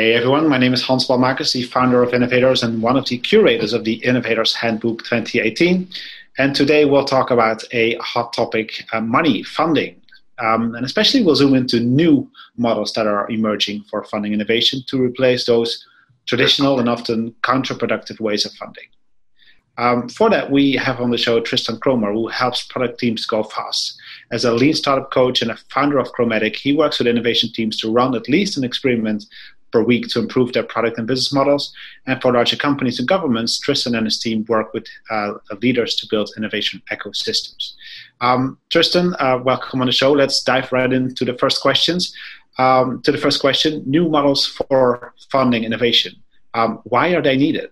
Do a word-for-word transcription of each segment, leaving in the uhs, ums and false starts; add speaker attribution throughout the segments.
Speaker 1: Hey everyone, my name is Hans Balmakers, the founder of Innovators and one of the curators of the Innovators Handbook twenty eighteen. And today we'll talk about a hot topic, uh, money, funding. Um, and especially we'll zoom into new models that are emerging for funding innovation to replace those traditional and often counterproductive ways of funding. Um, for that, we have on the show Tristan Kromer, who helps product teams go fast. As a lean startup coach and a founder of Chromatic, he works with innovation teams to run at least an experiment per week to improve their product and business models. And for larger companies and governments, Tristan and his team work with uh, leaders to build innovation ecosystems. Um, Tristan, uh, welcome on the show. Let's dive right into the first questions. Um, to the first question, new models for funding innovation. Um, why are they needed?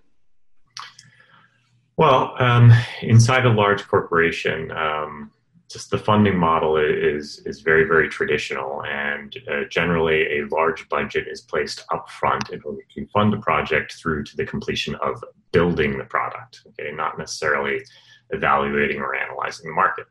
Speaker 2: Well, um, inside a large corporation, um, just the funding model is is very, very traditional, and uh, generally a large budget is placed up front in order to fund a project through to the completion of building the product, okay, not necessarily evaluating or analyzing the market.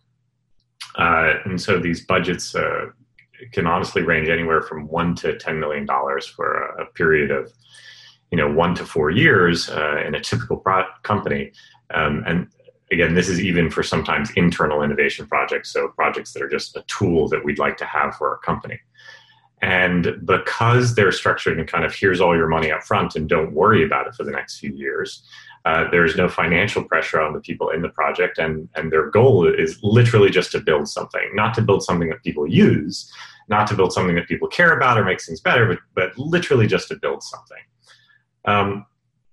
Speaker 2: Uh, and so these budgets uh, can honestly range anywhere from one to ten million dollars for a, a period of, you know, one to four years uh, in a typical pro- company. Um, and again, this is even for sometimes internal innovation projects, so projects that are just a tool that we'd like to have for our company. And because they're structured in kind of here's all your money up front and don't worry about it for the next few years, uh, there's no financial pressure on the people in the project, and, and their goal is literally just to build something, not to build something that people use, not to build something that people care about or makes things better, but, but literally just to build something. Um,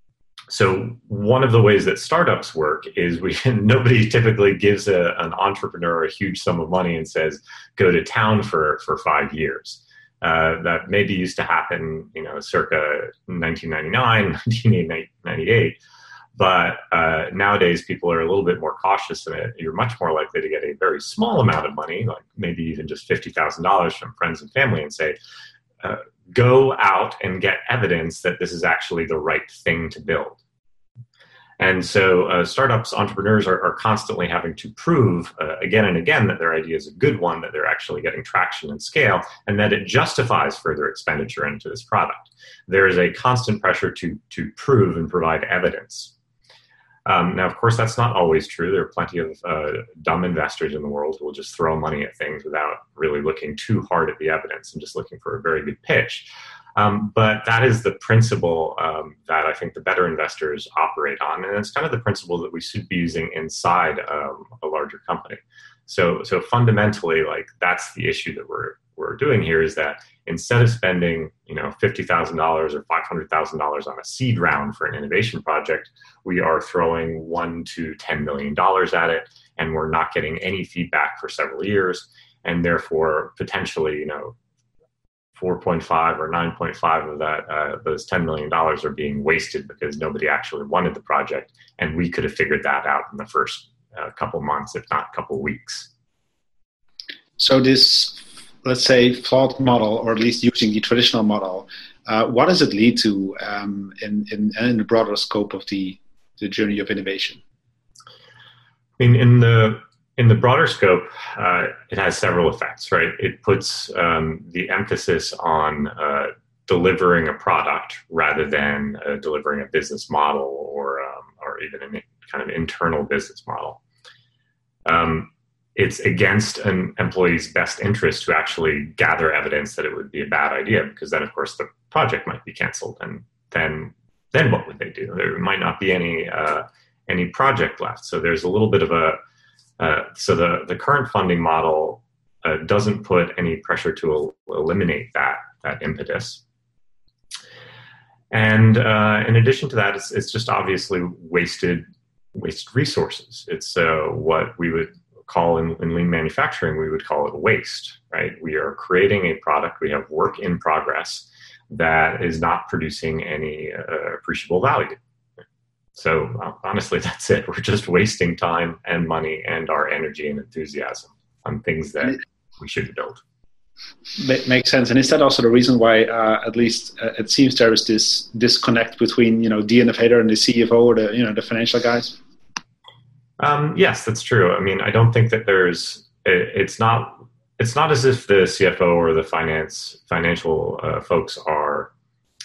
Speaker 2: So one of the ways that startups work is we nobody typically gives a, an entrepreneur a huge sum of money and says, go to town for, for five years. Uh, that maybe used to happen, you know, circa nineteen ninety-nine, nineteen ninety-eight. But uh, nowadays people are a little bit more cautious in it. You're much more likely to get a very small amount of money, like maybe even just fifty thousand dollars from friends and family, and say, uh, go out and get evidence that this is actually the right thing to build. And so uh, startups, entrepreneurs are, are constantly having to prove uh, again and again that their idea is a good one, that they're actually getting traction and scale, and that it justifies further expenditure into this product. There is a constant pressure to, to prove and provide evidence. Um, now, of course, that's not always true. There are plenty of uh, dumb investors in the world who will just throw money at things without really looking too hard at the evidence and just looking for a very good pitch. Um, but that is the principle um, that I think the better investors operate on. And it's kind of the principle that we should be using inside um, a larger company. So, so fundamentally, like that's the issue that we're we're doing here, is that instead of spending, you know, fifty thousand dollars or five hundred thousand dollars on a seed round for an innovation project, we are throwing one to ten million dollars at it, and we're not getting any feedback for several years, and therefore potentially, you know, four point five or nine point five of that, uh, those ten million dollars are being wasted because nobody actually wanted the project, and we could have figured that out in the first uh, couple months, if not couple weeks.
Speaker 1: So this, let's say, flawed model, or at least using the traditional model, uh, what does it lead to um, in, in, in the broader scope of the, the journey of innovation?
Speaker 2: In, in the In the broader scope, uh, it has several effects, right? It puts um, the emphasis on uh, delivering a product rather than uh, delivering a business model or um, or even a kind of internal business model. Um, it's against an employee's best interest to actually gather evidence that it would be a bad idea, because then, of course, the project might be canceled, and then then what would they do? There might not be any uh, any project left. So there's a little bit of a Uh, so the, the current funding model uh, doesn't put any pressure to el- eliminate that that impetus. And uh, in addition to that, it's, it's just obviously wasted wasted resources. It's uh, what we would call in, in lean manufacturing, we would call it waste, right? We are creating a product, we have work in progress that is not producing any uh, appreciable value. So uh, honestly, that's it. We're just wasting time and money and our energy and enthusiasm on things that we shouldn't build.
Speaker 1: Makes sense. And is that also the reason why, uh, at least uh, it seems there is this disconnect between, you know, the innovator and the C F O or the, you know, the financial guys?
Speaker 2: Um, yes, that's true. I mean, I don't think that there's, it, it's not, it's not as if the C F O or the finance financial uh, folks are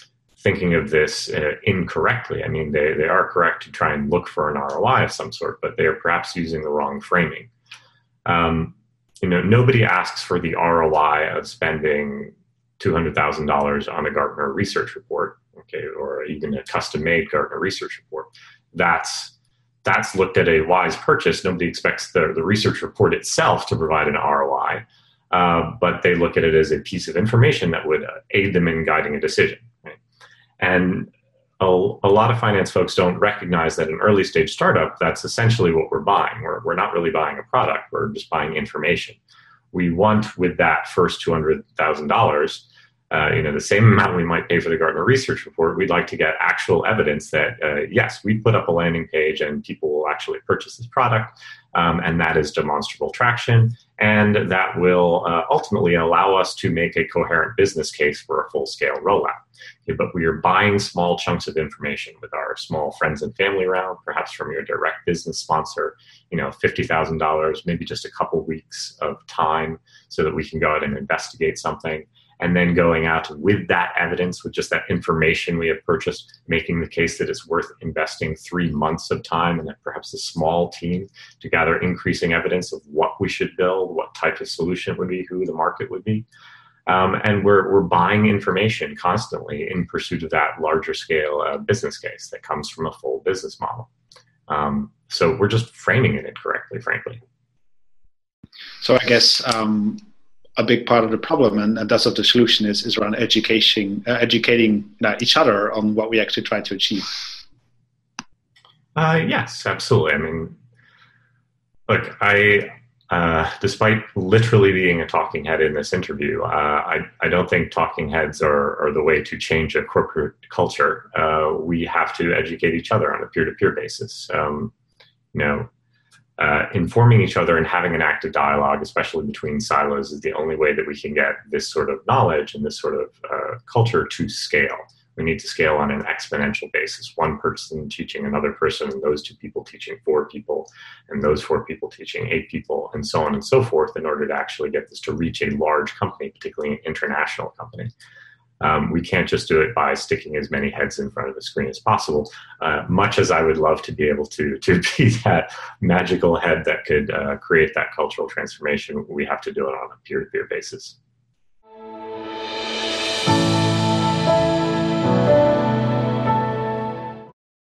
Speaker 2: thinking of this uh, incorrectly. I mean, they, they are correct to try and look for an R O I of some sort, but they are perhaps using the wrong framing. Um, you know, nobody asks for the R O I of spending two hundred thousand dollars on a Gartner research report, okay, or even a custom-made Gartner research report. That's that's looked at a wise purchase. Nobody expects the, the research report itself to provide an R O I, uh, but they look at it as a piece of information that would aid them in guiding a decision. Right? And a, a lot of finance folks don't recognize that an early stage startup, that's essentially what we're buying. We're, we're not really buying a product, we're just buying information. We want, with that first two hundred thousand dollars, Uh, you know, the same amount we might pay for the Gartner research report, we'd like to get actual evidence that, uh, yes, we put up a landing page and people will actually purchase this product, um, and that is demonstrable traction, and that will uh, ultimately allow us to make a coherent business case for a full-scale rollout. Okay, but we are buying small chunks of information with our small friends and family round, perhaps from your direct business sponsor, you know, fifty thousand dollars, maybe just a couple weeks of time so that we can go out and investigate something. And then going out with that evidence, with just that information we have purchased, making the case that it's worth investing three months of time and perhaps a small team to gather increasing evidence of what we should build, what type of solution it would be, who the market would be. Um, and we're we're buying information constantly in pursuit of that larger scale uh, business case that comes from a full business model. Um, so we're just framing it incorrectly, frankly.
Speaker 1: So I guess um, a big part of the problem, and, and thus of the solution, is, is around education, uh, educating you know, each other on what we actually try to achieve.
Speaker 2: Uh, yes, absolutely. I mean, look, I, uh, despite literally being a talking head in this interview, uh, I, I don't think talking heads are, are the way to change a corporate culture. Uh, we have to educate each other on a peer-to-peer basis. Um, you know, Uh, informing each other and having an active dialogue, especially between silos, is the only way that we can get this sort of knowledge and this sort of uh, culture to scale. We need to scale on an exponential basis. One person teaching another person, and those two people teaching four people, and those four people teaching eight people, and so on and so forth, in order to actually get this to reach a large company, particularly an international company. Um, we can't just do it by sticking as many heads in front of the screen as possible. Uh, much as I would love to be able to, to be that magical head that could uh, create that cultural transformation, we have to do it on a peer-to-peer basis.